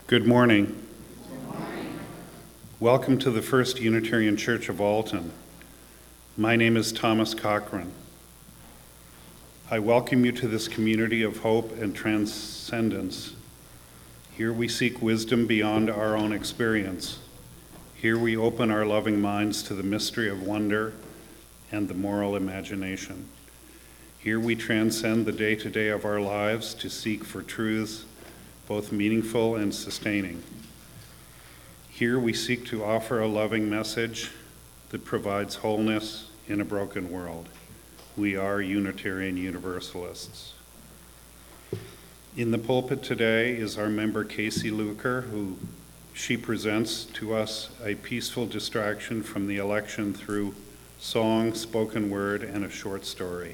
Good morning. Welcome to the First Unitarian Church of Alton. My name is Thomas Cochran. I welcome you to this community of hope and transcendence. Here we seek wisdom beyond our own experience. Here we open our loving minds to the mystery of wonder and the moral imagination. Here we transcend the day-to-day of our lives to seek for truths both meaningful and sustaining. Here we seek to offer a loving message that provides wholeness in a broken world. We are Unitarian Universalists. In the pulpit today is our member Casey Luker, she presents to us a peaceful distraction from the election through song, spoken word, and a short story.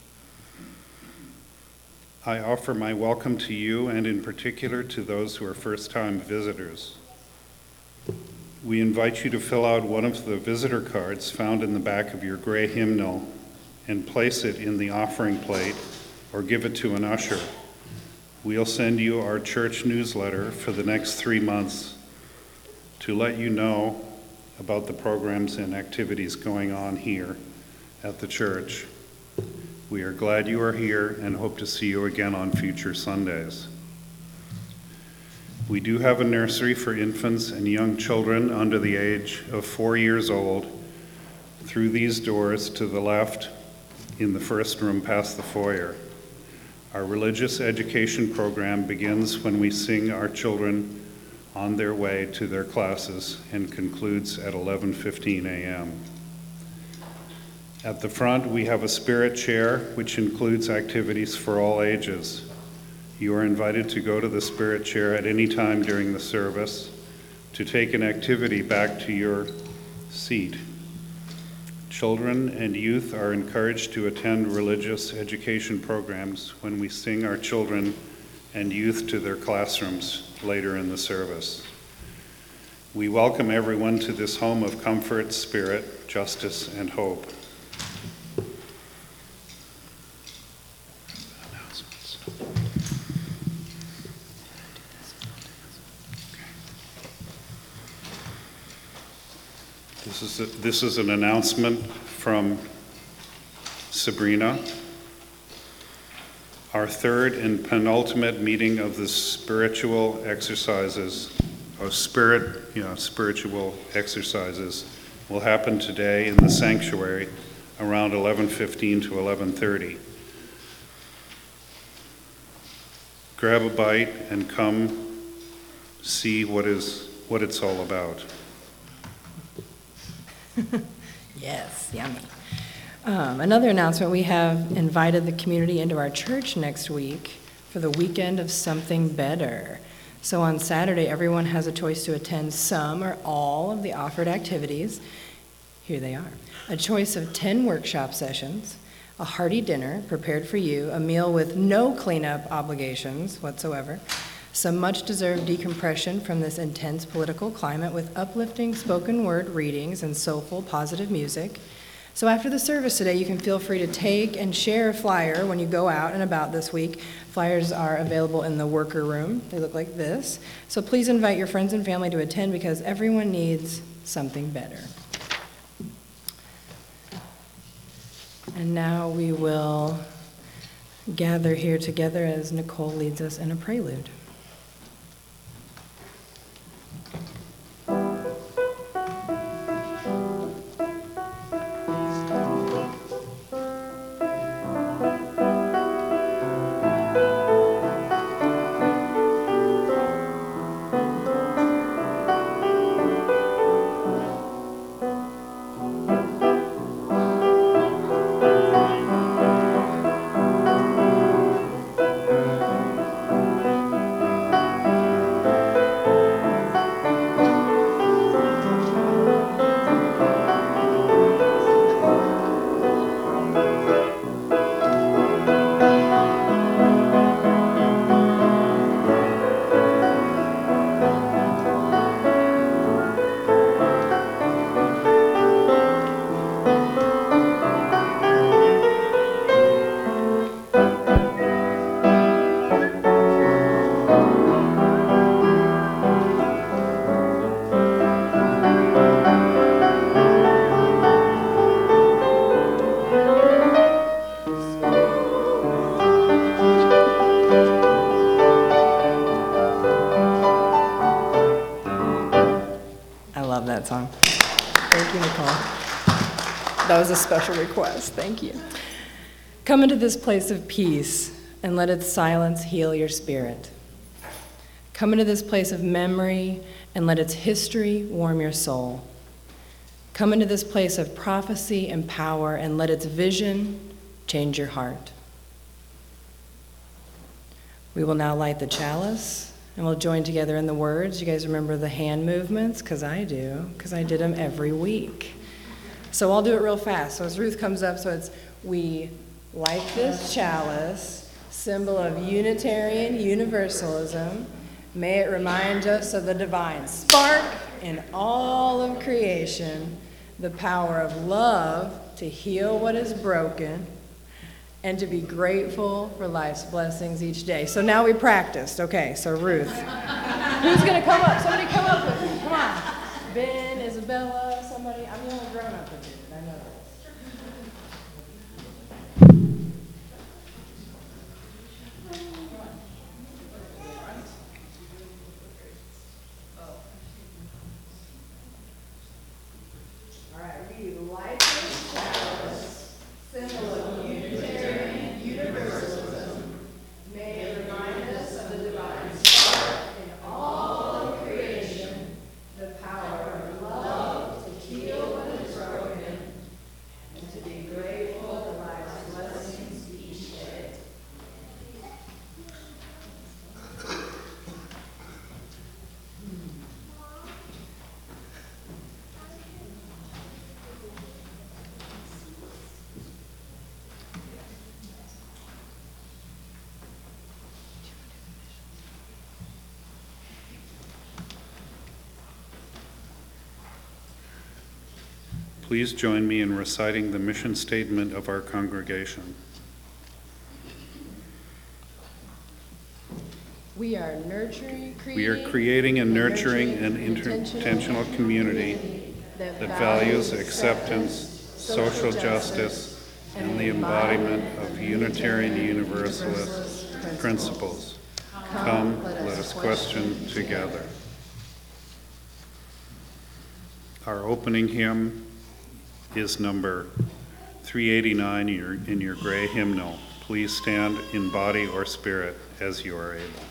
I offer my welcome to you and in particular to those who are first-time visitors. We invite you to fill out one of the visitor cards found in the back of your gray hymnal and place it in the offering plate or give it to an usher. We'll send you our church newsletter for the next 3 months to let you know about the programs and activities going on here at the church. We are glad you are here and hope to see you again on future Sundays. We do have a nursery for infants and young children under the age of 4 years old through these doors to the left in the first room past the foyer. Our religious education program begins when we sing our children on their way to their classes and concludes at 11:15 a.m. At the front, we have a spirit chair, which includes activities for all ages. You are invited to go to the spirit chair at any time during the service to take an activity back to your seat. Children and youth are encouraged to attend religious education programs when we sing our children and youth to their classrooms later in the service. We welcome everyone to this home of comfort, spirit, justice, and hope. This is an announcement from Sabrina. Our third and penultimate meeting of the spiritual exercises will happen today in the sanctuary around 11:15 to 11:30. Grab a bite and come see what it's all about. Yes, yummy. Another announcement, we have invited the community into our church next week for the weekend of Something Better. So on Saturday, everyone has a choice to attend some or all of the offered activities. Here they are. A choice of 10 workshop sessions, a hearty dinner prepared for you, a meal with no cleanup obligations whatsoever, some much-deserved decompression from this intense political climate with uplifting spoken word readings and soulful, positive music. So after the service today, you can feel free to take and share a flyer when you go out and about this week. Flyers are available in the worker room. They look like this. So please invite your friends and family to attend because everyone needs something better. And now we will gather here together as Nicole leads us in a prelude. That was a special request. Thank you. Come into this place of peace and let its silence heal your spirit. Come into this place of memory and let its history warm your soul. Come into this place of prophecy and power and let its vision change your heart. We will now light the chalice and we'll join together in the words. You guys remember the hand movements? Because I do, because I did them every week. So I'll do it real fast. So as Ruth comes up, so it's we light this chalice, symbol of Unitarian Universalism. May it remind us of the divine spark in all of creation, the power of love to heal what is broken, and to be grateful for life's blessings each day. So now we practiced. Okay, so Ruth. Who's going to come up? Somebody come up with me. Come on. Ben, Isabella, somebody. I'm the only grown-up with you. I know this. All right, we light this chalice, symbol of Unitarian Universalism. May it remind us of the divine spark in all of creation, the power of love to heal what is broken, and to be grateful for life's blessings each day. Please join me in reciting the mission statement of our congregation. We are nurturing, We are creating and nurturing an intentional community that values acceptance, social justice, and the embodiment of Unitarian Universalist principles. Come, let us question together. Our opening hymn is number 389 in your gray hymnal. Please stand in body or spirit as you are able.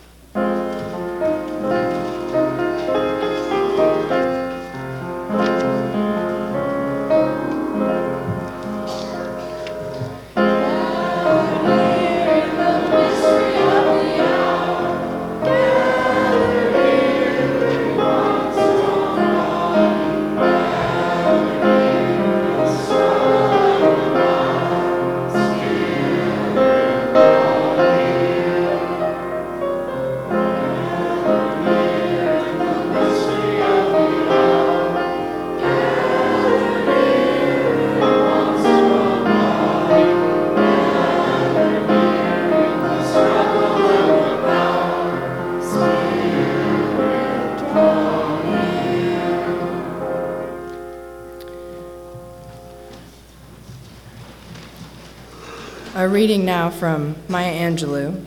A reading now from Maya Angelou.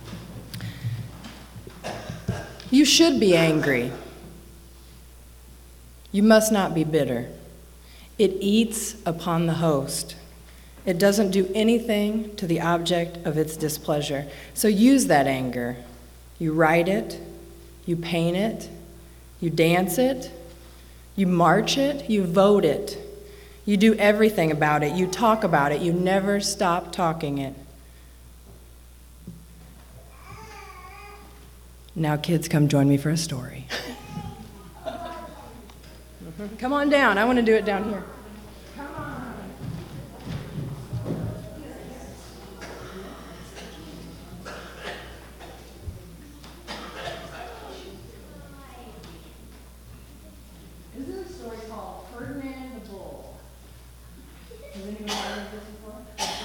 You should be angry. You must not be bitter. It eats upon the host. It doesn't do anything to the object of its displeasure. So use that anger. You write it, you paint it, you dance it, you march it, you vote it. You do everything about it. You talk about it. You never stop talking it. Now, kids, come join me for a story. Come on down. I want to do it down here. Come on. This is a story called Ferdinand the Bull. Has anyone heard of this before?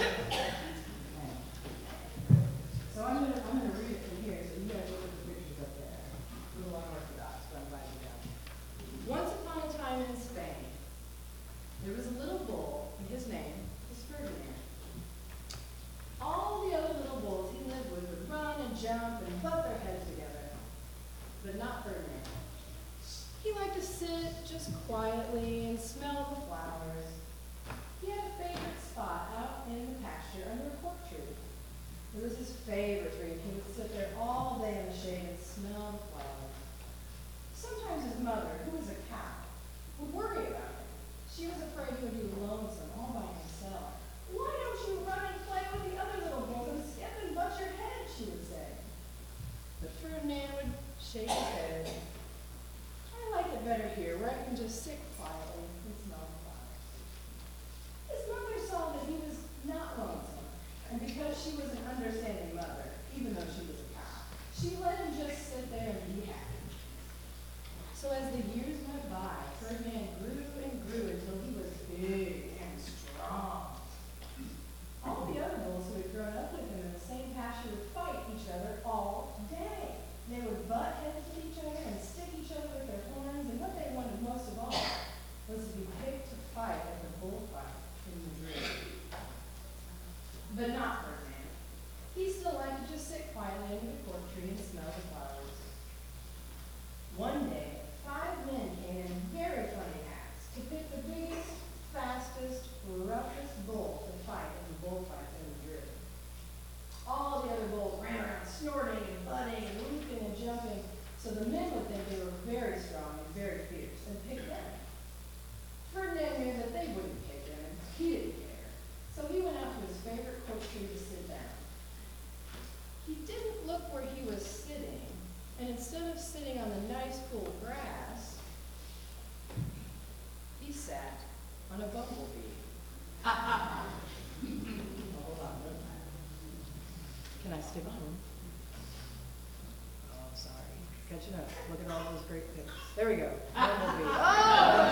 So I'm gonna read it from here, so you guys look at the pictures up there. A little unorthodox, but I'm glad you got it. Once upon a time in Spain, there was a little bull, and his name was Ferdinand. All the other little bulls he lived with would run and jump and butt their heads together, but not Ferdinand. He liked to sit just quietly and smell the flowers. He had a favorite spot out in the pasture under a cork tree. It was his favorite tree, and he would sit there all day in the shade and smell the flowers. Sometimes his mother, who was a cow, would worry about him. She was afraid he would be lonesome all by himself. Why don't you run and play with the other little bulls and skip and butt your head, she would say. But Ferdinand would shake his head. I like it better here, where I can just sit quietly and smell the flowers. His mother saw that he was not lonesome, and because she was an understanding mother, even though she was a cow, she let him just sit there and be happy. So as the years went by, Ferdinand grew and grew until he was big and strong. All the other bulls who had grown up with him in the same pasture would fight each other all day. They would butt heads with each other and stick each other with their horns, and what they wanted most of all was to be picked to fight at the bullfight in Madrid. But not Ferdinand. He still liked to just sit quietly under the cork tree and smell the flowers. One day, 5 men came in very funny hats to pick the biggest, fastest, roughest bull to fight in the bullfight in Madrid. All the other bulls ran around snorting and butting and leaping and jumping, so the men would think they were very strong and very fierce and pick them. Ferdinand knew that they wouldn't pick him, and he didn't care. So he went out to his favorite cork tree to sit down. He didn't look where he was sitting, and instead of sitting on the nice cool grass, he sat on a bumblebee. Hold on. Can I stick on? Oh, sorry. Catching up. Look at all those great pictures. There we go. Bumblebee. Oh!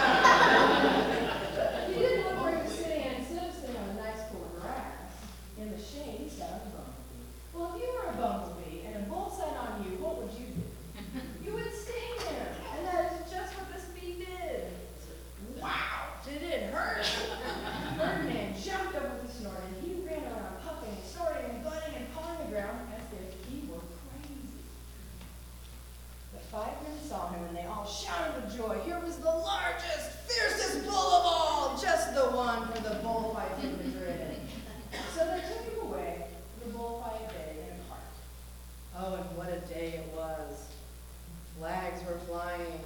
He didn't look where he was sitting, and instead of sitting on the nice cool grass in the shade, he sat on a bumblebee. Well, if you were a bumblebee and a bull sat on you, what would you do? You would sting him, and that is just what this bee did. Wow, did it hurt? Ferdinand jumped up with a snort, and he ran around puffing, snorting, and butting, and pawing the ground as if he were crazy. The 5 men saw him, and they all shouted with joy. Here was the largest, fiercest bull of all, just the one for the bullfight in Madrid. So they took him away to the bullfight day in a cart. Oh, and what a day it was. Flags were flying,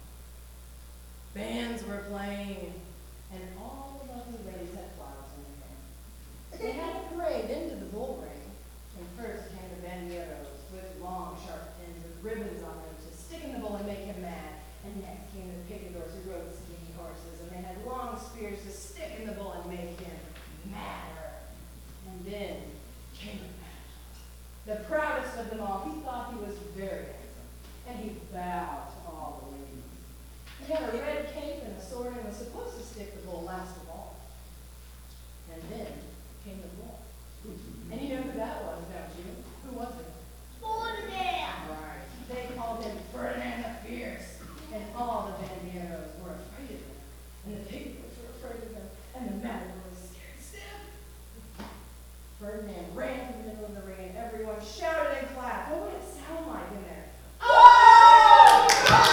bands were playing, and all the lovely ladies had flowers in their hair. They had a parade into the bull ring, and first came the banderos with long, sharp pins with ribbons on them to stick in the bull and make him mad. And next came the picadors who rode skinny horses, and they had long spears to stick in the bull and make him madder. And then came the matador, the proudest of them all. He thought he was very handsome, and he bowed to all the ladies. He had a red cape and a sword and was supposed to stick the bull last of all. And then came the bull. And you know who that was, don't you? Who was it? Ferdinand! Right. They called him Ferdinand the Fierce. And all the banderos were afraid of him. And the picadors were afraid of him. And the matador was scared stiff. Ferdinand ran to the middle of the ring, and everyone shouted and clapped. What would it sound like in there? Oh!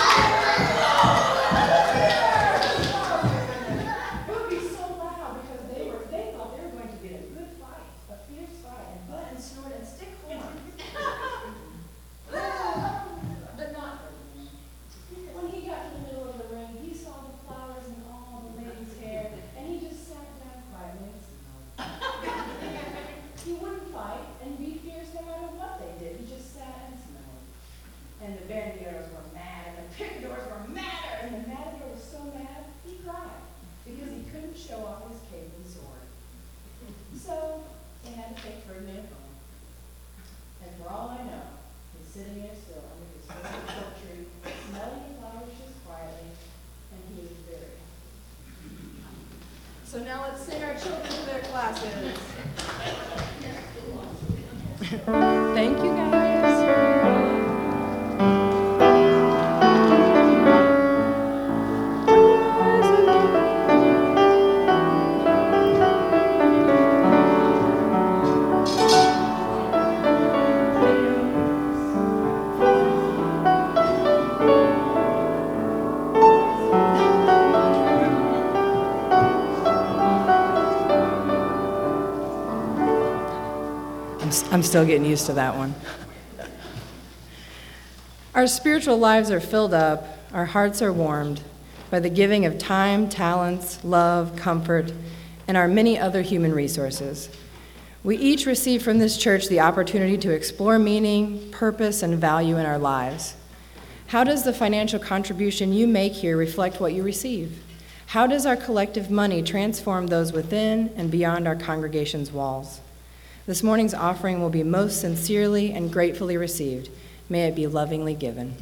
It would be so loud because they thought they were going to get a good fight, a fierce fight, and butt and snort and stick horns. But not Ferdinand. When he got to the middle of the ring, he saw the flowers in all the ladies' hair, and he just sat down quietly and smelled. He wouldn't fight and be fierce no matter what they did. He just sat and smelled. And the banderos were mad, and the picadors were madder, and the matador was so mad, he cried, because he couldn't show off his cape and sword. So, they had to take Ferdinand home. And for all I know, he's sitting there still under his favorite cork tree, smelling the flowers just quietly, and he is very happy. So now let's sing our children to their classes. Thank you, guys. I'm still getting used to that one. Our spiritual lives are filled up, our hearts are warmed by the giving of time, talents, love, comfort, and our many other human resources. We each receive from this church the opportunity to explore meaning, purpose, and value in our lives. How does the financial contribution you make here reflect what you receive? How does our collective money transform those within and beyond our congregation's walls? This morning's offering will be most sincerely and gratefully received. May it be lovingly given.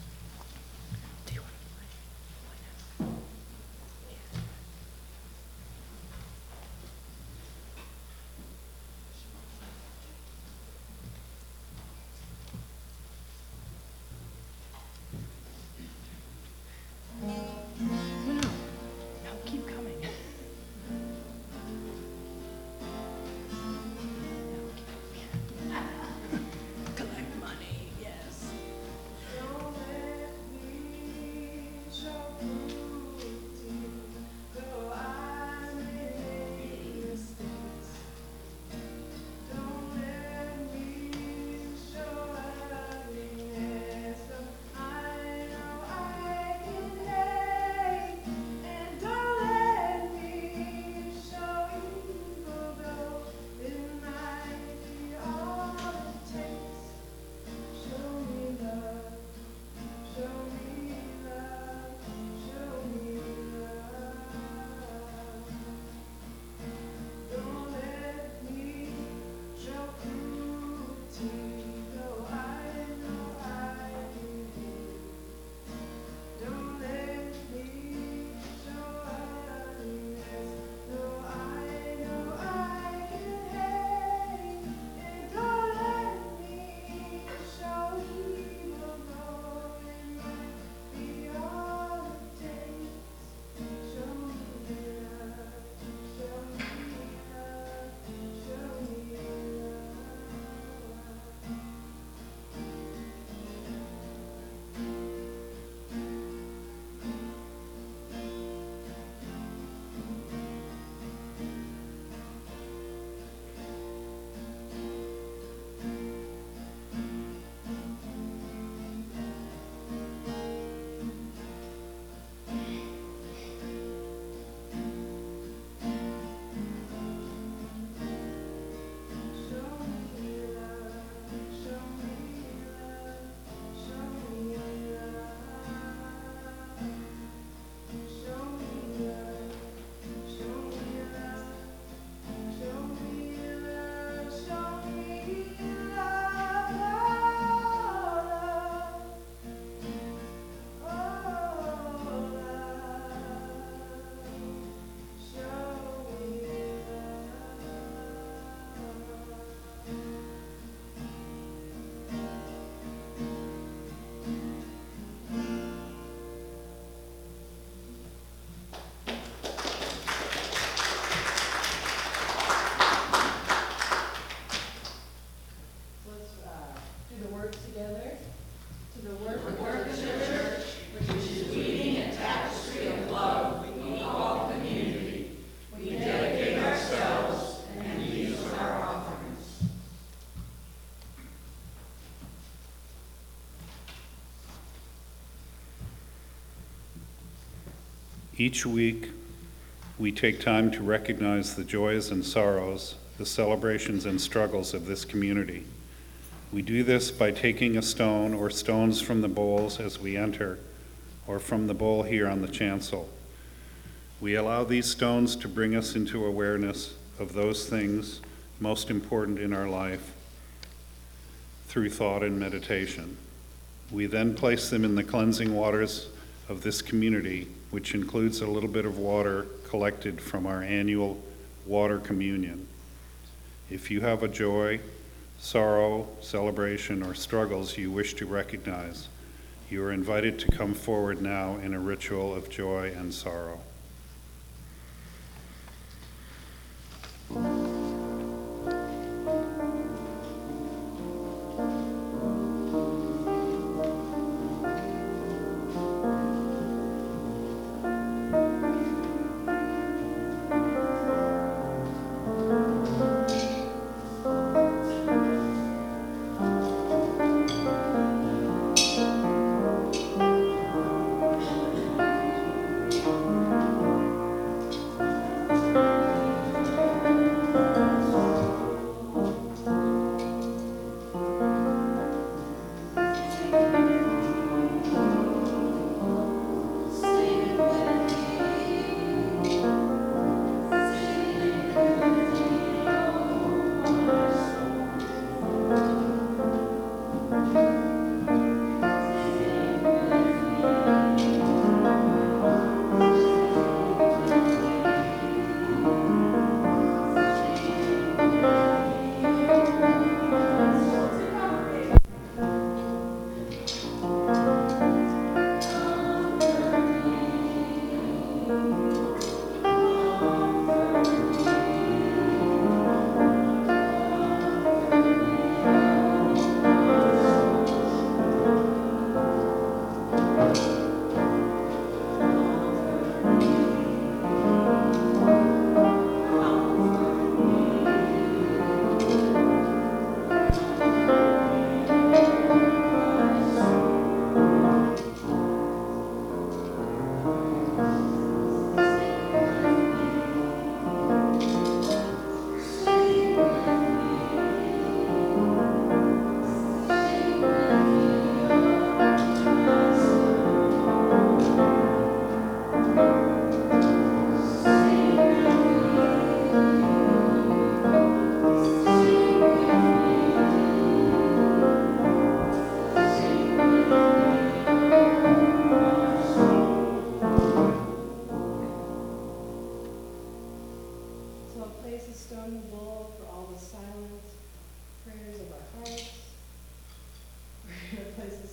Each week, we take time to recognize the joys and sorrows, the celebrations and struggles of this community. We do this by taking a stone or stones from the bowls as we enter, or from the bowl here on the chancel. We allow these stones to bring us into awareness of those things most important in our life through thought and meditation. We then place them in the cleansing waters of this community, which includes a little bit of water collected from our annual water communion. If you have a joy, sorrow, celebration, or struggles you wish to recognize, you are invited to come forward now in a ritual of joy and sorrow.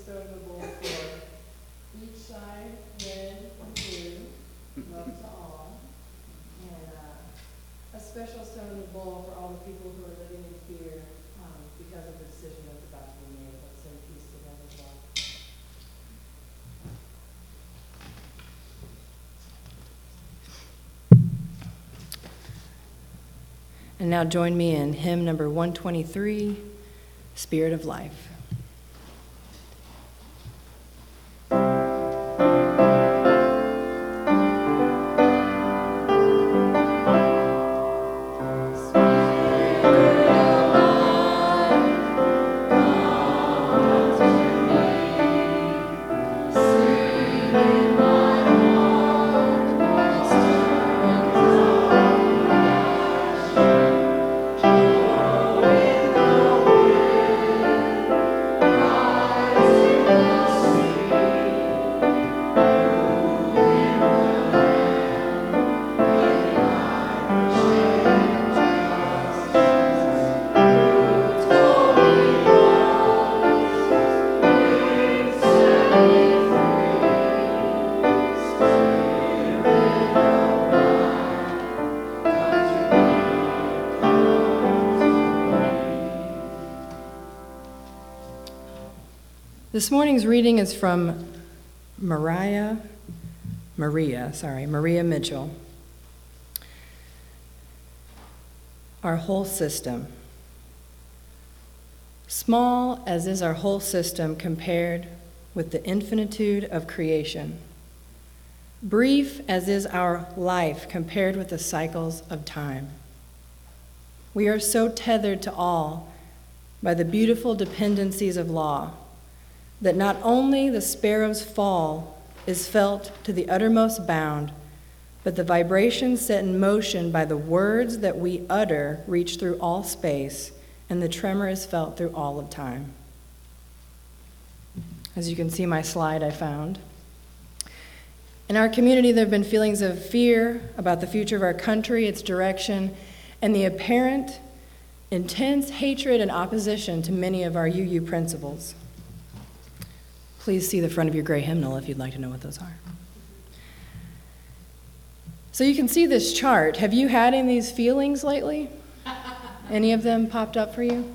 stone the bowl for each side, red and blue, love to all. And a special stone in the bowl for all the people who are living in fear because of the decision that's about to be made. Let's say peace to them as well. And now join me in hymn number 123, Spirit of Life. This morning's reading is from Maria Mitchell. Our whole system. Small as is our whole system compared with the infinitude of creation. Brief as is our life compared with the cycles of time. We are so tethered to all by the beautiful dependencies of law that not only the sparrow's fall is felt to the uttermost bound, but the vibrations set in motion by the words that we utter reach through all space, and the tremor is felt through all of time. As you can see my slide I found. In our community, there have been feelings of fear about the future of our country, its direction, and the apparent intense hatred and opposition to many of our UU principles. Please see the front of your gray hymnal if you'd like to know what those are. So you can see this chart. Have you had any of these feelings lately? Any of them popped up for you?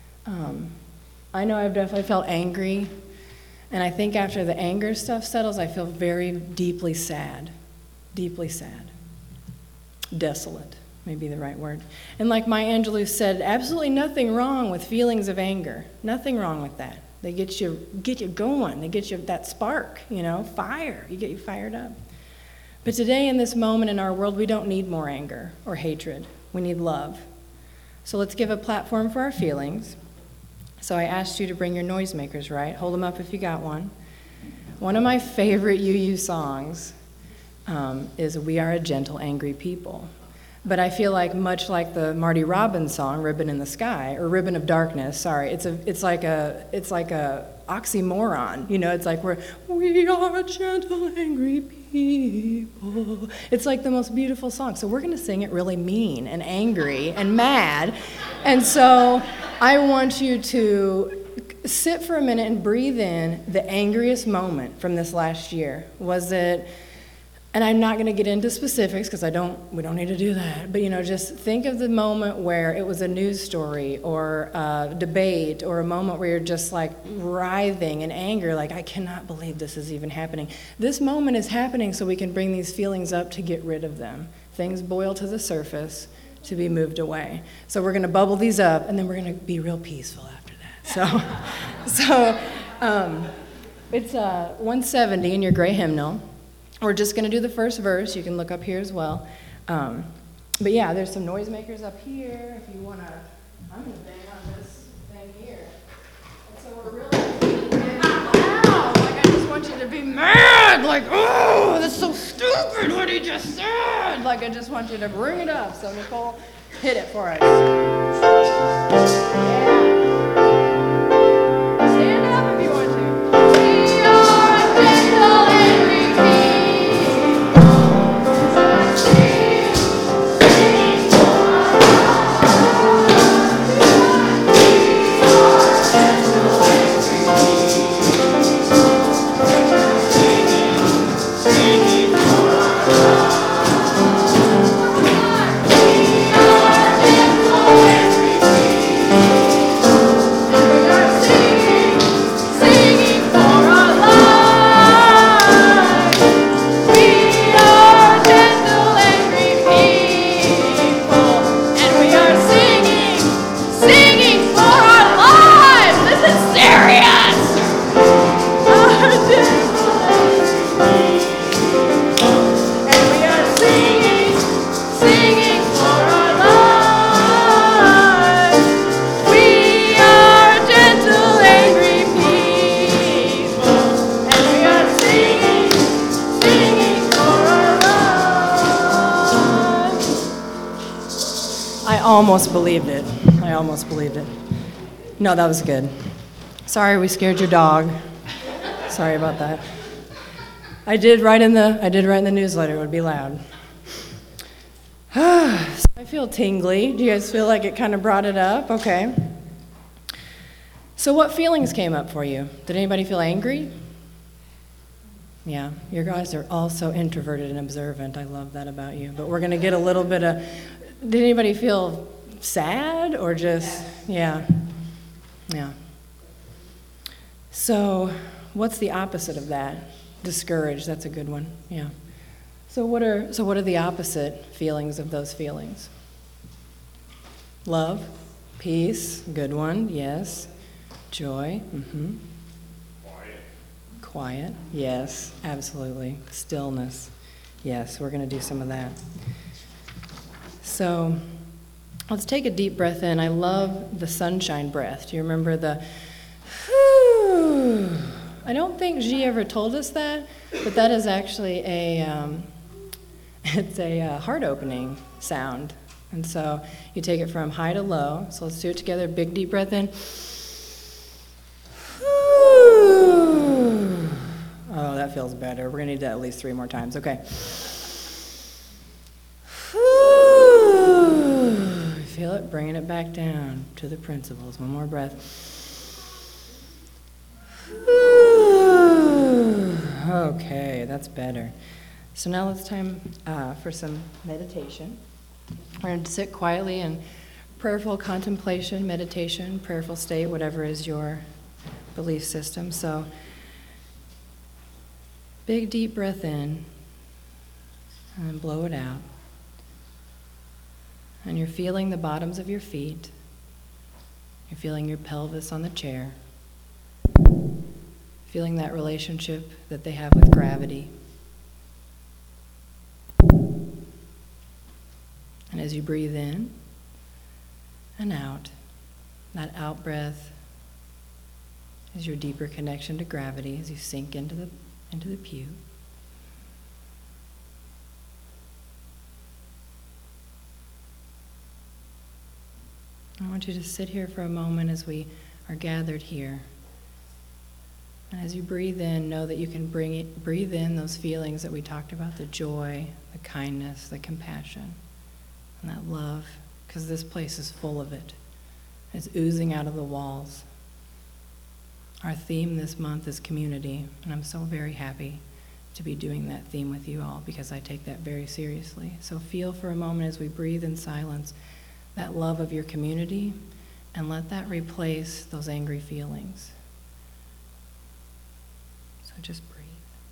I know I've definitely felt angry, and I think after the anger stuff settles, I feel very deeply sad. Deeply sad. Desolate may be the right word. And like Maya Angelou said, absolutely nothing wrong with feelings of anger. Nothing wrong with that. They get you going. They get you that spark, fire. You get you fired up. But today in this moment in our world, we don't need more anger or hatred. We need love. So let's give a platform for our feelings. So I asked you to bring your noisemakers, right? Hold them up if you got one. One of my favorite UU songs is We Are a Gentle, Angry People. But I feel like, much like the Marty Robbins song, Ribbon in the Sky, or Ribbon of Darkness, sorry, it's like a oxymoron. It's like we are a gentle, angry people. It's like the most beautiful song. So we're going to sing it really mean and angry and mad. And so I want you to sit for a minute and breathe in the angriest moment from this last year. Was it... And I'm not going to get into specifics because we don't need to do that. But, just think of the moment where it was a news story or a debate or a moment where you're just like writhing in anger, like, I cannot believe this is even happening. This moment is happening so we can bring these feelings up to get rid of them. Things boil to the surface to be moved away. So we're going to bubble these up and then we're going to be real peaceful after that. So it's 170 in your gray hymnal. We're just going to do the first verse. You can look up here as well. But yeah, there's some noisemakers up here. If you want to, I'm going to bang on this thing here. And so we're really loud. Like, I just want you to be mad. Like, oh, that's so stupid what he just said. Like, I just want you to bring it up. So Nicole, hit it for us. Yeah. Stand up if you want to. We are gentle and almost believed it. I almost believed it. No, that was good. Sorry we scared your dog. Sorry about that. I did write in the newsletter it would be loud. So I feel tingly. Do you guys feel like it kind of brought it up? Okay. So what feelings came up for you? Did anybody feel angry? Yeah, your guys are all so introverted and observant. I love that about you. But we're going to get a little bit of, did anybody feel sad or just, yeah. So what's the opposite of that? Discouraged, that's a good one, yeah. So what are the opposite feelings of those feelings? Love, peace, good one, yes. Joy, mm-hmm. Quiet, yes, absolutely. Stillness, yes, we're going to do some of that. So let's take a deep breath in. I love the sunshine breath. Do you remember the, whew? I don't think G ever told us that, but that is actually it's a heart-opening sound. And so you take it from high to low. So let's do it together. Big deep breath in. Oh, that feels better. We're going to need that at least 3 more times. Okay. Feel it, bringing it back down to the principles. One more breath. Okay, that's better. So now it's time for some meditation. We're going to sit quietly in prayerful contemplation, meditation, prayerful state, whatever is your belief system. So big deep breath in and then blow it out. And you're feeling the bottoms of your feet. You're feeling your pelvis on the chair. Feeling that relationship that they have with gravity. And as you breathe in and out, that out breath is your deeper connection to gravity as you sink into the pew. I want you to sit here for a moment as we are gathered here. And as you breathe in, know that you can breathe in those feelings that we talked about, the joy, the kindness, the compassion, and that love, because this place is full of it. It's oozing out of the walls. Our theme this month is community, and I'm so very happy to be doing that theme with you all because I take that very seriously. So feel for a moment as we breathe in silence that love of your community and let that replace those angry feelings. So just breathe.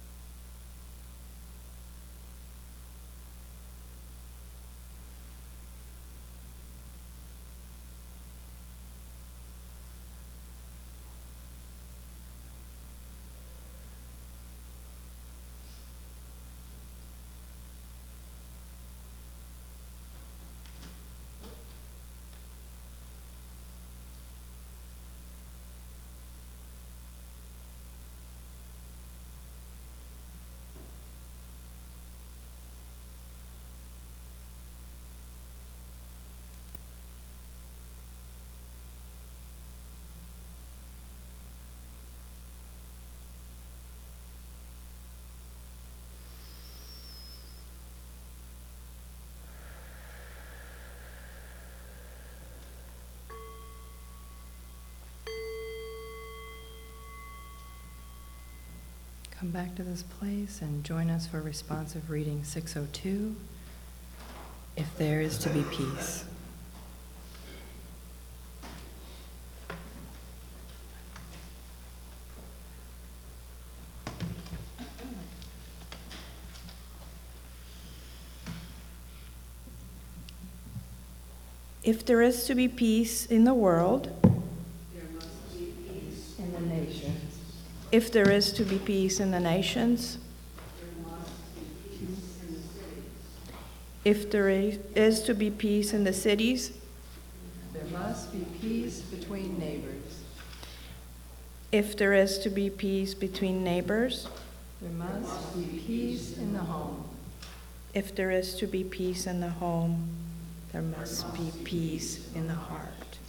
Come back to this place and join us for responsive reading 602, If There Is to Be Peace. If there is to be peace in the world, there must be peace in the nations. if there is to be peace in the nations, There must be peace in the cities. if there is to be peace in the cities, There must be peace between neighbors. if there is to be peace between neighbors, There must be peace in the home. if there is to be peace in the home, There must be peace in the heart.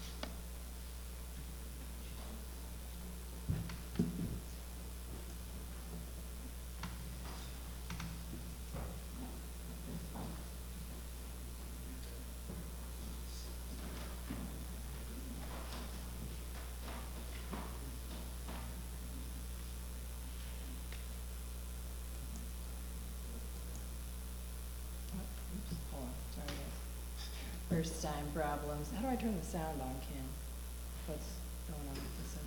Hold on, sorry guys. First time problems. How do I turn the sound on, Ken? What's going on with the sound?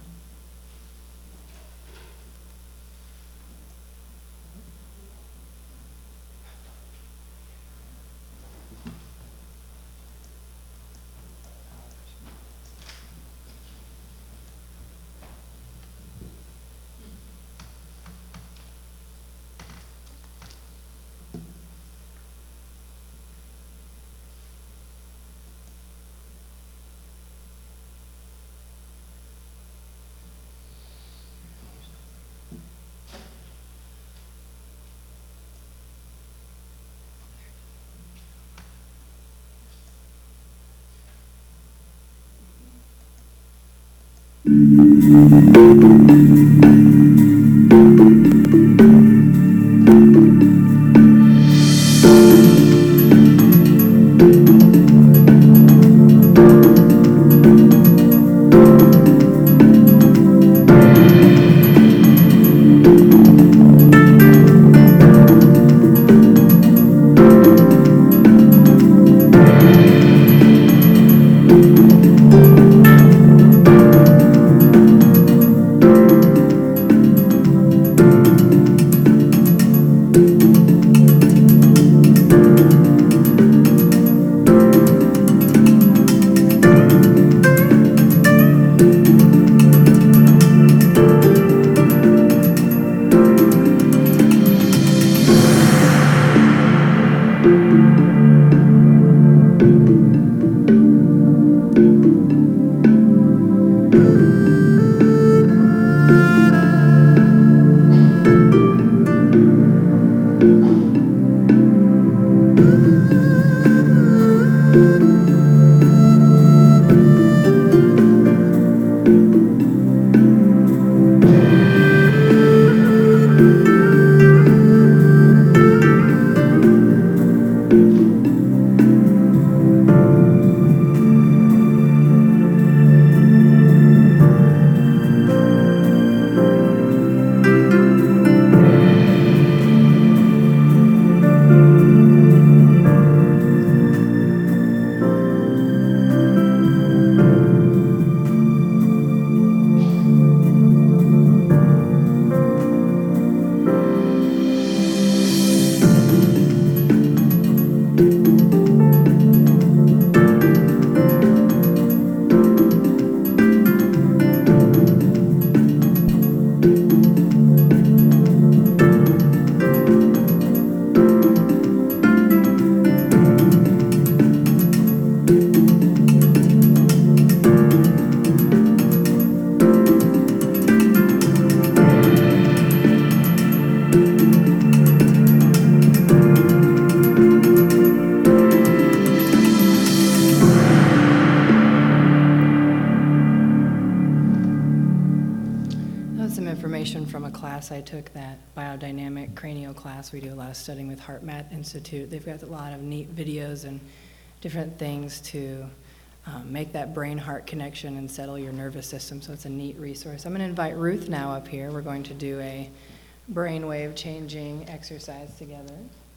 From a class I took, that biodynamic cranial class. We do a lot of studying with HeartMath Institute. They've got a lot of neat videos and different things to make that brain-heart connection and settle your nervous system, so it's a neat resource. I'm going to invite Ruth now up here. We're going to do a brainwave changing exercise together.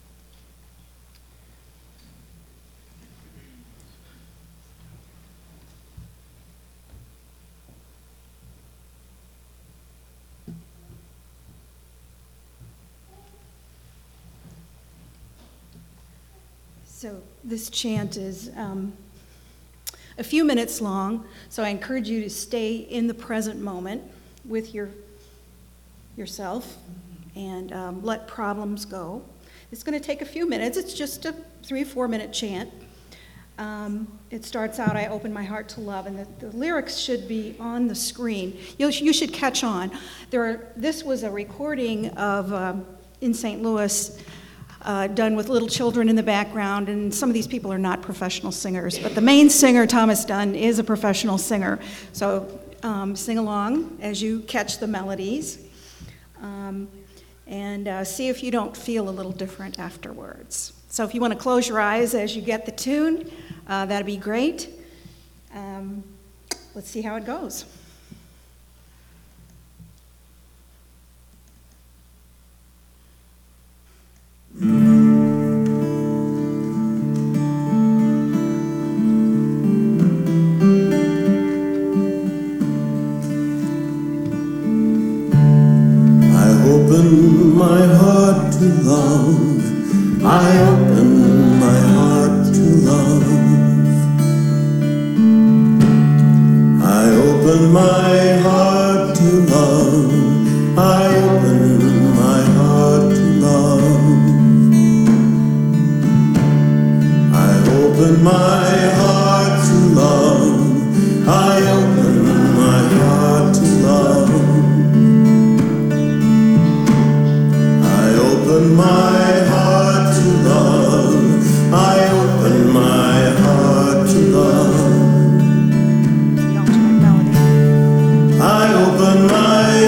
So this chant is a few minutes long, so I encourage you to stay in the present moment with yourself and let problems go. It's going to take a few minutes. It's just a 3-4 minute chant. It starts out, I open my heart to love, and the lyrics should be on the screen. You should catch on. This was a recording of, in St. Louis, done with little children in the background, and some of these people are not professional singers. But the main singer, Thomas Dunn, is a professional singer. So sing along as you catch the melodies, and see if you don't feel a little different afterwards. So if you want to close your eyes as you get the tune, that'd be great. Let's see how it goes. Open my heart to love. I open my heart to love. I open my heart to love. I open my heart to love. I open my heart to love. I open my heart to love. Open my heart to love. I open my heart to love. The alternate melody. I open my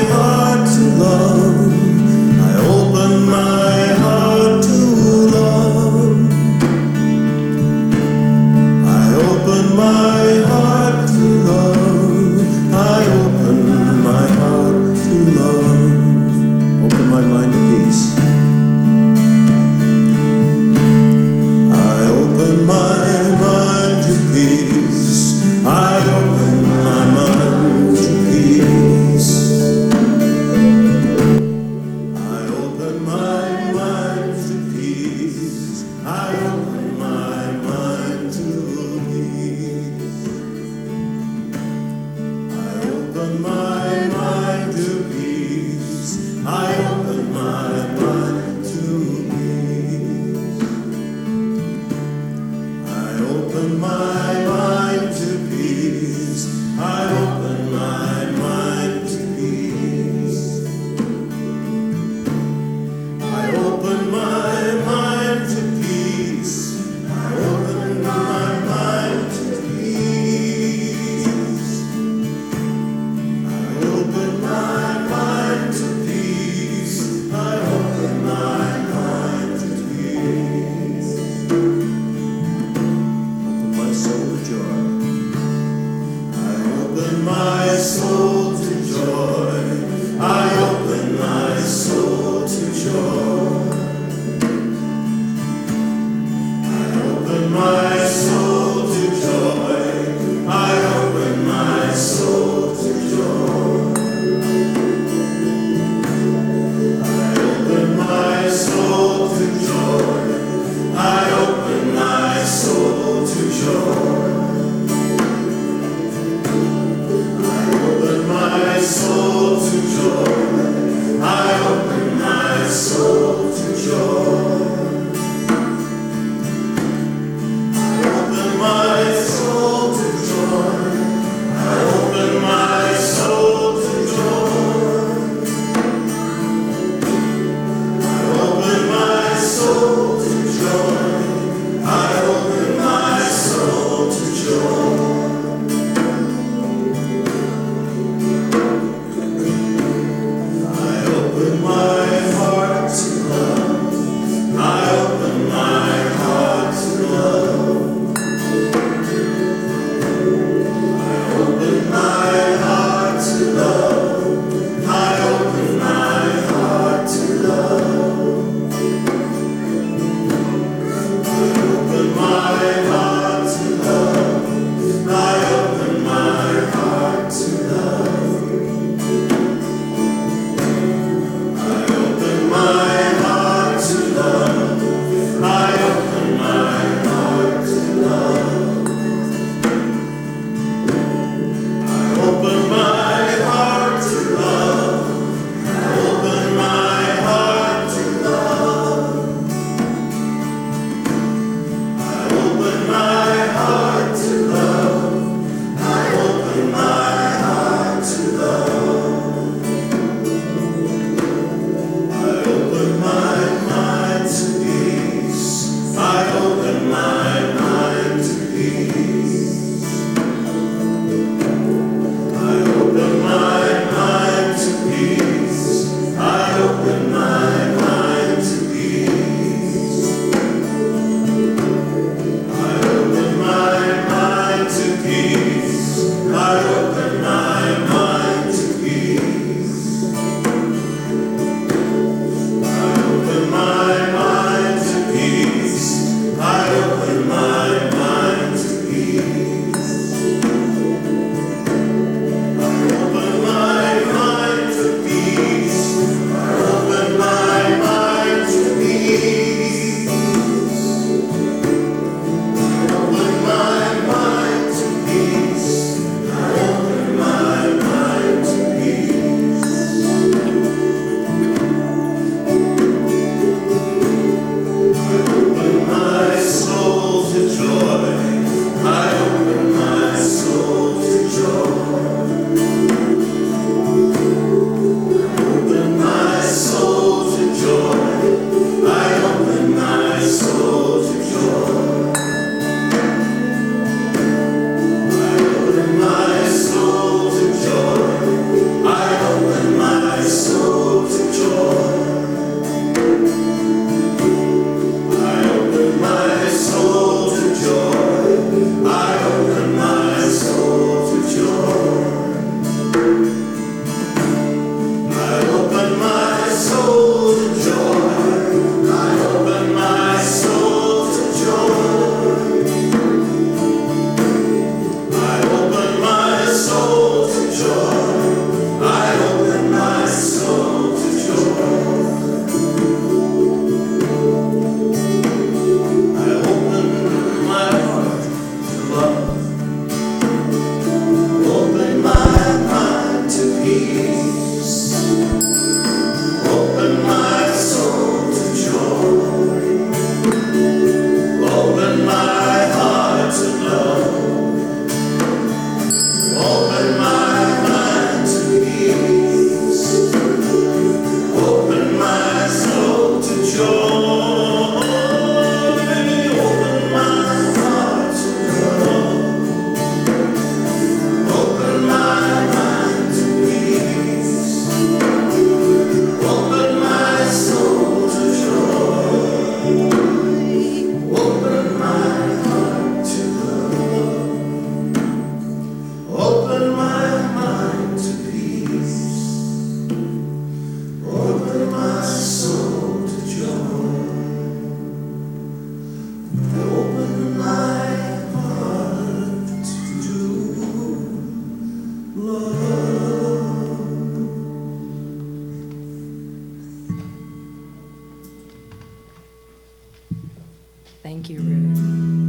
Thank you, Ruth.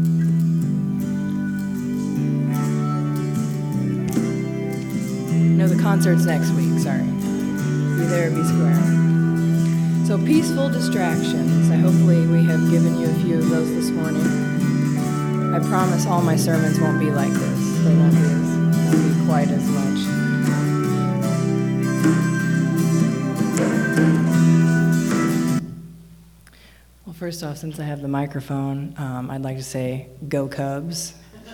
No, the concert's next week, sorry. Be there, be square. So peaceful distractions. Hopefully we have given you a few of those this morning. I promise all my sermons won't be like this. They won't be quite as much. Well, first off, since I have the microphone, I'd like to say, go Cubs,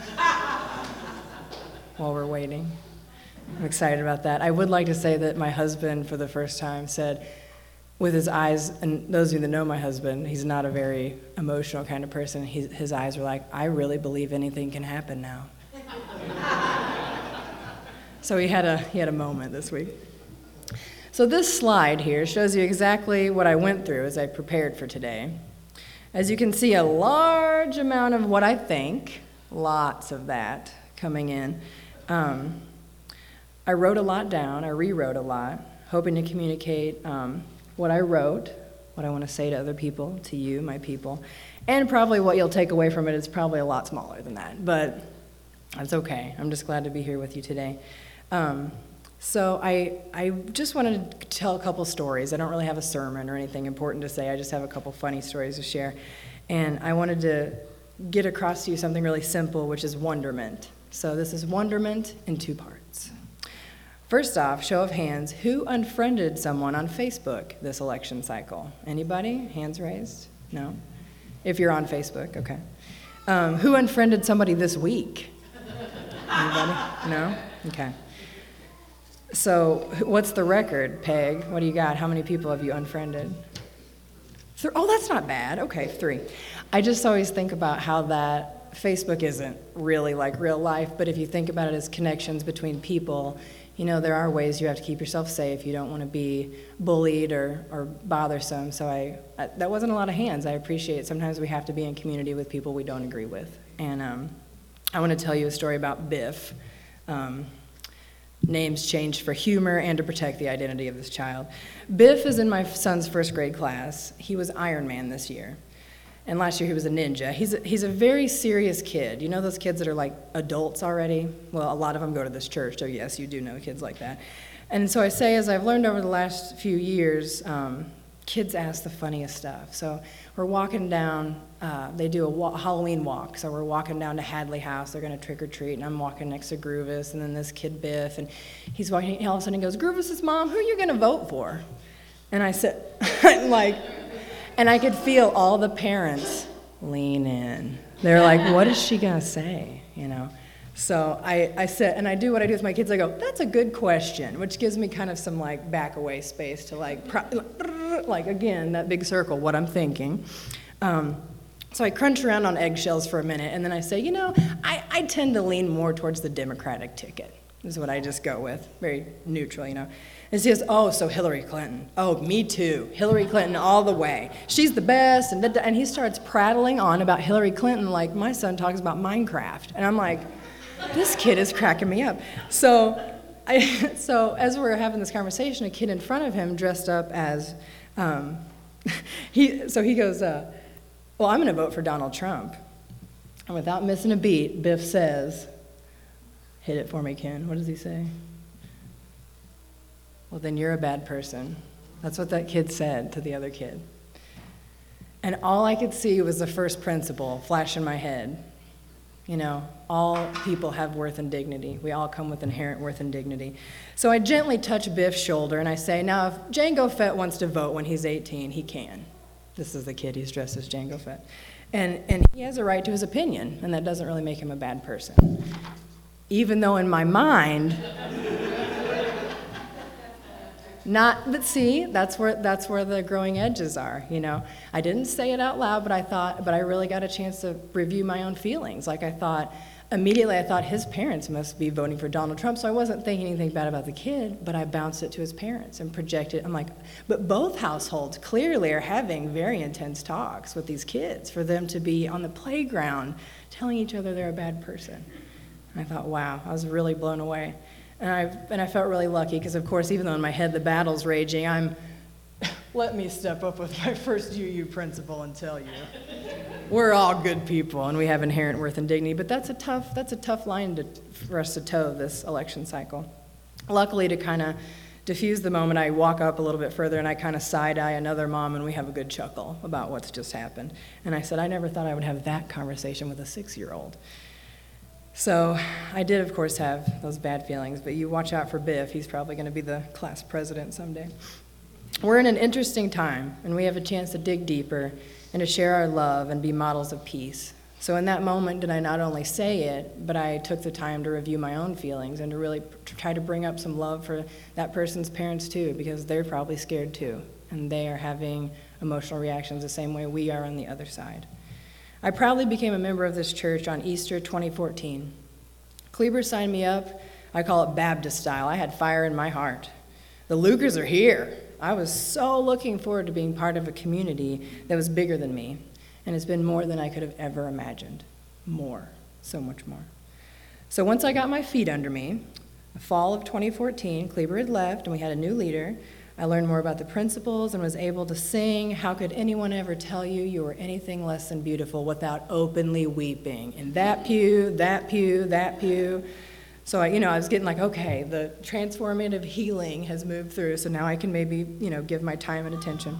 while we're waiting. I'm excited about that. I would like to say that my husband, for the first time, said, with his eyes, and those of you that know my husband, he's not a very emotional kind of person. His eyes were like, I really believe anything can happen now. So he had a moment this week. So this slide here shows you exactly what I went through as I prepared for today. As you can see, a large amount of what I think, lots of that coming in. I wrote a lot down, I rewrote a lot, hoping to communicate what I wrote, what I want to say to other people, to you, my people, and probably what you'll take away from it is probably a lot smaller than that, but that's okay. I'm just glad to be here with you today. So I just wanted to tell a couple stories. I don't really have a sermon or anything important to say. I just have a couple funny stories to share. And I wanted to get across to you something really simple, which is wonderment. So this is wonderment in two parts. First off, show of hands, who unfriended someone on Facebook this election cycle? Anybody? Hands raised? No? If you're on Facebook, okay. Who unfriended somebody this week? Anybody? No? Okay. So what's the record, Peg? What do you got? How many people have you unfriended? Oh, that's not bad. Okay, 3. I just always think about how that Facebook isn't really like real life, but if you think about it as connections between people, you know, there are ways you have to keep yourself safe. You don't want to be bullied or bothersome. So that wasn't a lot of hands. I appreciate it. Sometimes we have to be in community with people we don't agree with. And I want to tell you a story about Biff. Names changed for humor and to protect the identity of this child. Biff is in my son's first grade class. He was Iron Man this year. And last year he was a ninja. He's a very serious kid. You know those kids that are like adults already? Well, a lot of them go to this church, so yes, you do know kids like that. And so I say, as I've learned over the last few years, kids ask the funniest stuff. So we're walking down, they do a Halloween walk, so we're walking down to Hadley House, they're gonna trick or treat, and I'm walking next to Groovis, and then this kid Biff, and he's walking, all of a sudden he goes, Groovis' mom, who are you gonna vote for? And I said, like, and I could feel all the parents lean in. They're like, what is she gonna say, you know? So I said, and I do what I do with my kids, I go, that's a good question, which gives me kind of some like back away space to like again, that big circle, what I'm thinking. So I crunch around on eggshells for a minute, and then I say, you know, I tend to lean more towards the Democratic ticket, is what I just go with, very neutral, you know. And she goes, oh, so Hillary Clinton. Oh, me too. Hillary Clinton all the way. She's the best. And he starts prattling on about Hillary Clinton like my son talks about Minecraft. And I'm like, this kid is cracking me up. So as we're having this conversation, a kid in front of him dressed up as, he goes, well, I'm going to vote for Donald Trump. And without missing a beat, Biff says, hit it for me, Ken. What does he say? Well, then you're a bad person. That's what that kid said to the other kid. And all I could see was the first principle flash in my head. You know, all people have worth and dignity. We all come with inherent worth and dignity. So I gently touch Biff's shoulder and I say, now if Django Fett wants to vote when he's 18, he can. This is the kid, he's dressed as Django Fett. And he has a right to his opinion, and that doesn't really make him a bad person. Even though in my mind, but see, that's where the growing edges are, you know. I didn't say it out loud, but I really got a chance to review my own feelings. Like immediately I thought his parents must be voting for Donald Trump, so I wasn't thinking anything bad about the kid, but I bounced it to his parents and projected. I'm like, but both households clearly are having very intense talks with these kids for them to be on the playground telling each other they're a bad person. And I thought, wow, I was really blown away. And I felt really lucky because, of course, even though in my head the battle's raging, I'm let me step up with my first UU principle and tell you, we're all good people and we have inherent worth and dignity, but that's a tough line for us to toe this election cycle. Luckily, to kind of diffuse the moment, I walk up a little bit further and I kind of side-eye another mom and we have a good chuckle about what's just happened. And I said, I never thought I would have that conversation with a 6-year-old. So I did, of course, have those bad feelings, but you watch out for Biff. He's probably going to be the class president someday. We're in an interesting time, and we have a chance to dig deeper and to share our love and be models of peace. So in that moment, did I not only say it, but I took the time to review my own feelings and to really try to bring up some love for that person's parents too, because they're probably scared too, and they are having emotional reactions the same way we are on the other side. I proudly became a member of this church on Easter 2014. Kleber signed me up. I call it Baptist style. I had fire in my heart. The Lukers are here. I was so looking forward to being part of a community that was bigger than me, and it's been more than I could have ever imagined. More, so much more. So once I got my feet under me, the fall of 2014, Kleber had left and we had a new leader. I learned more about the principles and was able to sing, "How could anyone ever tell you you were anything less than beautiful," without openly weeping. In that pew, that pew, that pew. So I was getting like, okay, the transformative healing has moved through, so now I can maybe, give my time and attention.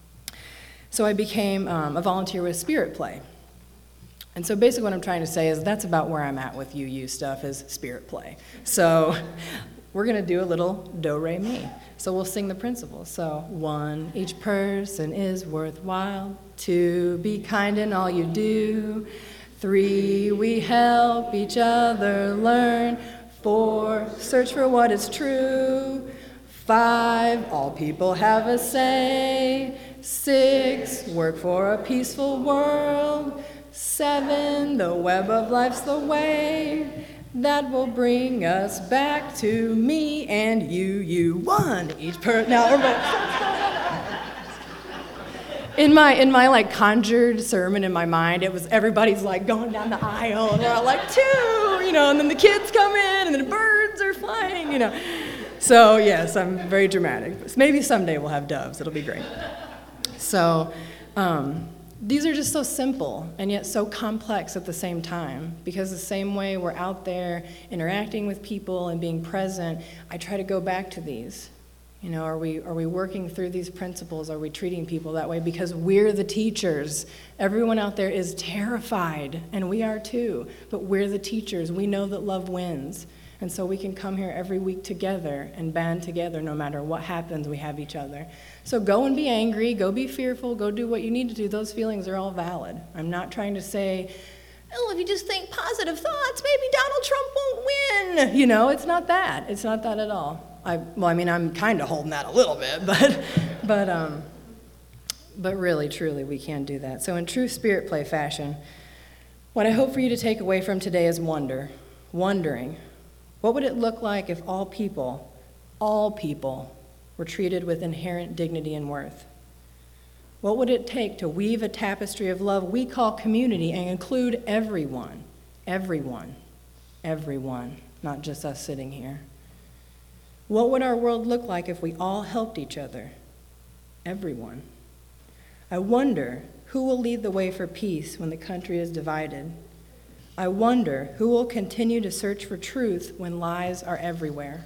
So I became a volunteer with Spirit Play. And so basically what I'm trying to say is that's about where I'm at with UU stuff, is Spirit Play. So we're going to do a little do-re-mi. So we'll sing the principles. So 1, each person is worthwhile. 2, be kind in all you do. 3, we help each other learn. 4, search for what is true. 5, all people have a say. 6, work for a peaceful world. 7, the web of life's the way that will bring us back to me and you. 1, each person. Now, in my like conjured sermon in my mind, it was everybody's like going down the aisle, and we're all like 2, and then the kids come in, and then the birds are flying, So yes, I'm very dramatic. Maybe someday we'll have doves. It'll be great. So. These are just so simple and yet so complex at the same time, because the same way we're out there interacting with people and being present, I try to go back to these. Are we working through these principles? Are we treating people that way? Because we're the teachers. Everyone out there is terrified, and we are too, but we're the teachers. We know that love wins. And so we can come here every week together and band together. No matter what happens, we have each other. So go and be angry, go be fearful, go do what you need to do. Those feelings are all valid. I'm not trying to say, if you just think positive thoughts, maybe Donald Trump won't win. It's not that. It's not that at all. I'm kind of holding that a little bit, but really, truly, we can do that. So in true Spirit Play fashion, what I hope for you to take away from today is wondering, what would it look like if all people, were treated with inherent dignity and worth? What would it take to weave a tapestry of love we call community and include everyone, not just us sitting here? What would our world look like if we all helped each other? Everyone. I wonder who will lead the way for peace when the country is divided. I wonder who will continue to search for truth when lies are everywhere.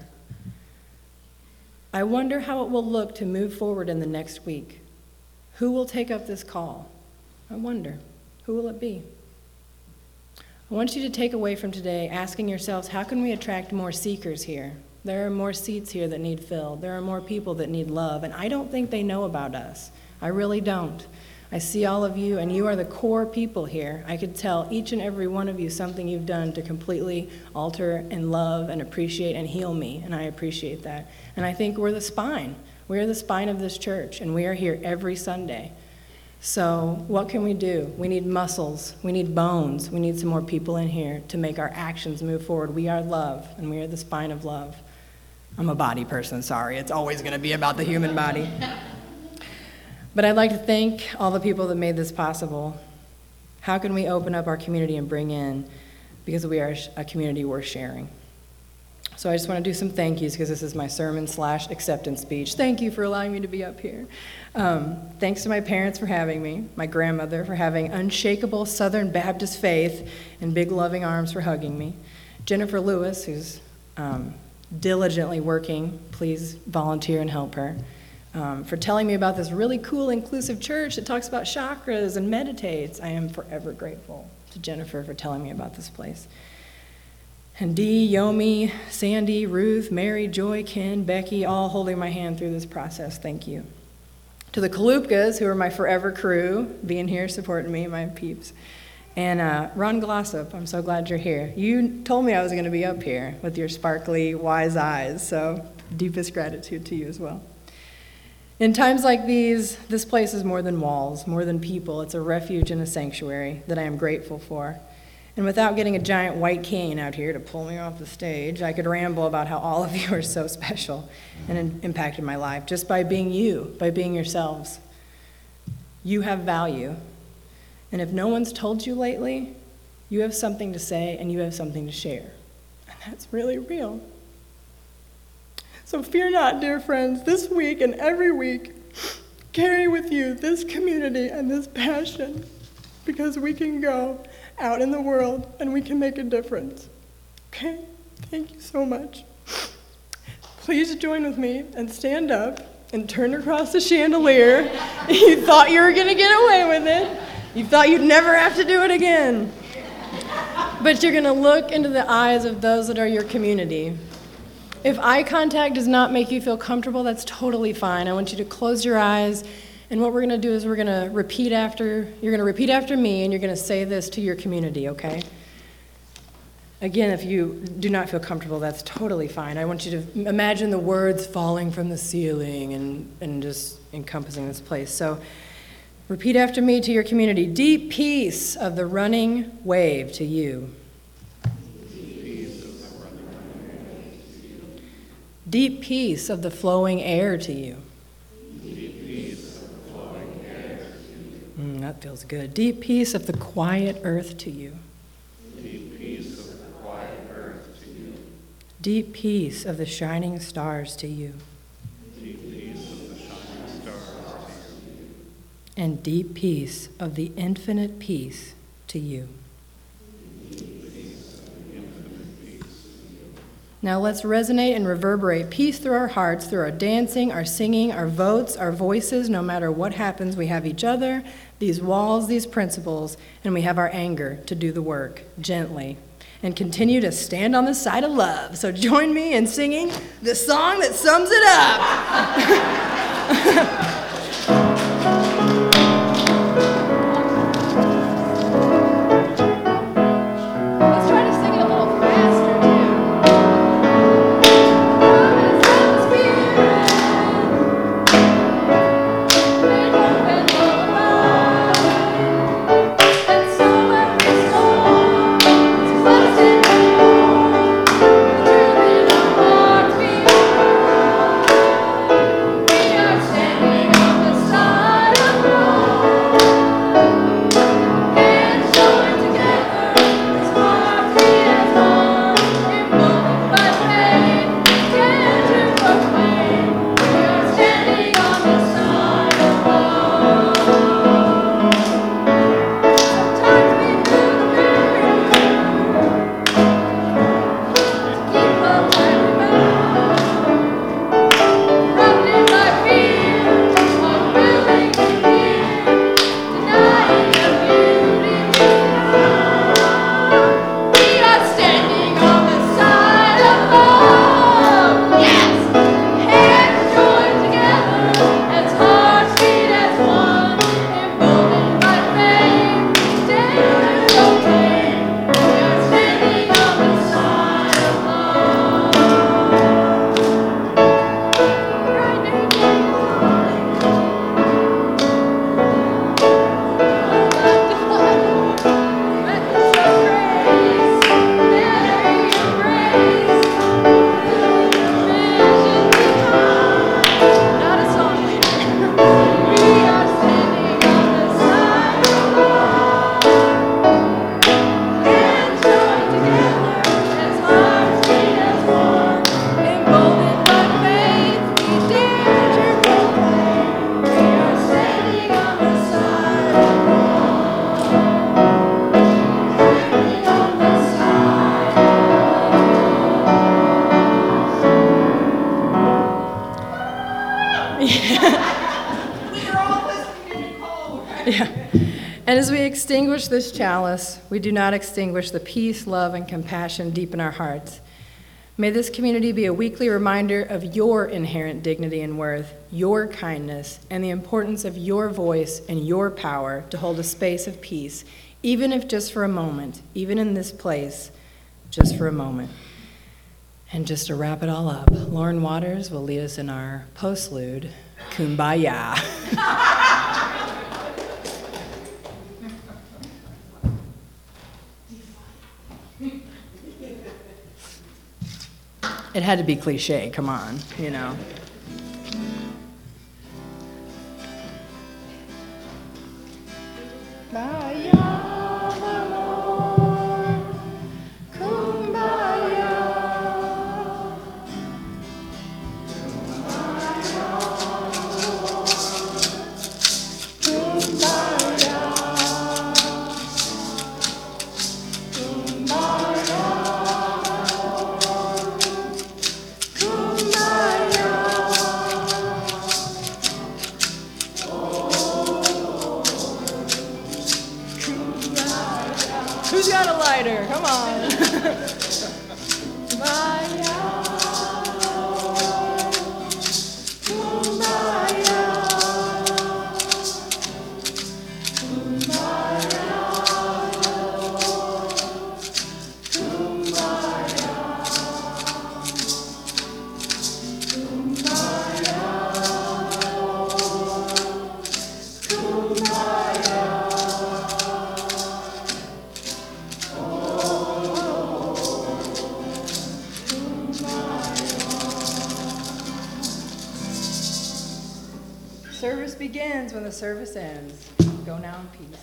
I wonder how it will look to move forward in the next week. Who will take up this call? I wonder, who will it be? I want you to take away from today asking yourselves, how can we attract more seekers here? There are more seats here that need filled. There are more people that need love, and I don't think they know about us. I really don't. I see all of you, and you are the core people here. I could tell each and every one of you something you've done to completely alter and love and appreciate and heal me, and I appreciate that. And I think we're the spine. We are the spine of this church, and we are here every Sunday. So what can we do? We need muscles. We need bones. We need some more people in here to make our actions move forward. We are love, and we are the spine of love. I'm a body person, sorry. It's always going to be about the human body. But I'd like to thank all the people that made this possible. How can we open up our community and bring in, because we are a community worth sharing? So I just want to do some thank yous because this is my sermon/acceptance speech. Thank you for allowing me to be up here. Thanks to my parents for having me, my grandmother for having unshakable Southern Baptist faith and big loving arms for hugging me, Jennifer Lewis, who's diligently working, please volunteer and help her, for telling me about this really cool inclusive church that talks about chakras and meditates. I am forever grateful to Jennifer for telling me about this place. And Dee, Yomi, Sandy, Ruth, Mary, Joy, Ken, Becky, all holding my hand through this process. Thank you. To the Kalupkas, who are my forever crew, being here, supporting me, my peeps. And Ron Glossop, I'm so glad you're here. You told me I was going to be up here with your sparkly, wise eyes, so deepest gratitude to you as well. In times like these, this place is more than walls, more than people. It's a refuge and a sanctuary that I am grateful for. And without getting a giant white cane out here to pull me off the stage, I could ramble about how all of you are so special and impacted my life just by being you, by being yourselves. You have value. And if no one's told you lately, you have something to say and you have something to share. And that's really real. So fear not, dear friends, this week and every week, carry with you this community and this passion, because we can go out in the world and we can make a difference. Okay? Thank you so much. Please join with me and stand up and turn across the chandelier. You thought you were going to get away with it. You thought you'd never have to do it again. But you're going to look into the eyes of those that are your community. If eye contact does not make you feel comfortable, that's totally fine. I want you to close your eyes, and what we're going to do is you're going to repeat after me, and you're going to say this to your community, okay? Again, if you do not feel comfortable, that's totally fine. I want you to imagine the words falling from the ceiling and just encompassing this place. So repeat after me to your community. Deep peace of the running wave to you. Deep peace of the flowing air to you. That feels good. Deep peace of the quiet earth to you. Deep peace of the quiet earth to you. Deep peace of the shining stars to you. Deep peace of the shining stars to you. And deep peace of the infinite peace to you. Now let's resonate and reverberate peace through our hearts, through our dancing, our singing, our votes, our voices. No matter what happens, we have each other, these walls, these principles, and we have our anger to do the work gently and continue to stand on the side of love. So join me in singing the song that sums it up. Standing Yeah. And as we extinguish this chalice, we do not extinguish the peace, love, and compassion deep in our hearts. May this community be a weekly reminder of your inherent dignity and worth, your kindness, and the importance of your voice and your power to hold a space of peace, even if just for a moment, even in this place, just for a moment. And just to wrap it all up, Lauren Waters will lead us in our postlude, Kumbaya. It had to be cliche, come on, you know. Who's got a lighter? Come on. Service begins when the service ends. Go now in peace.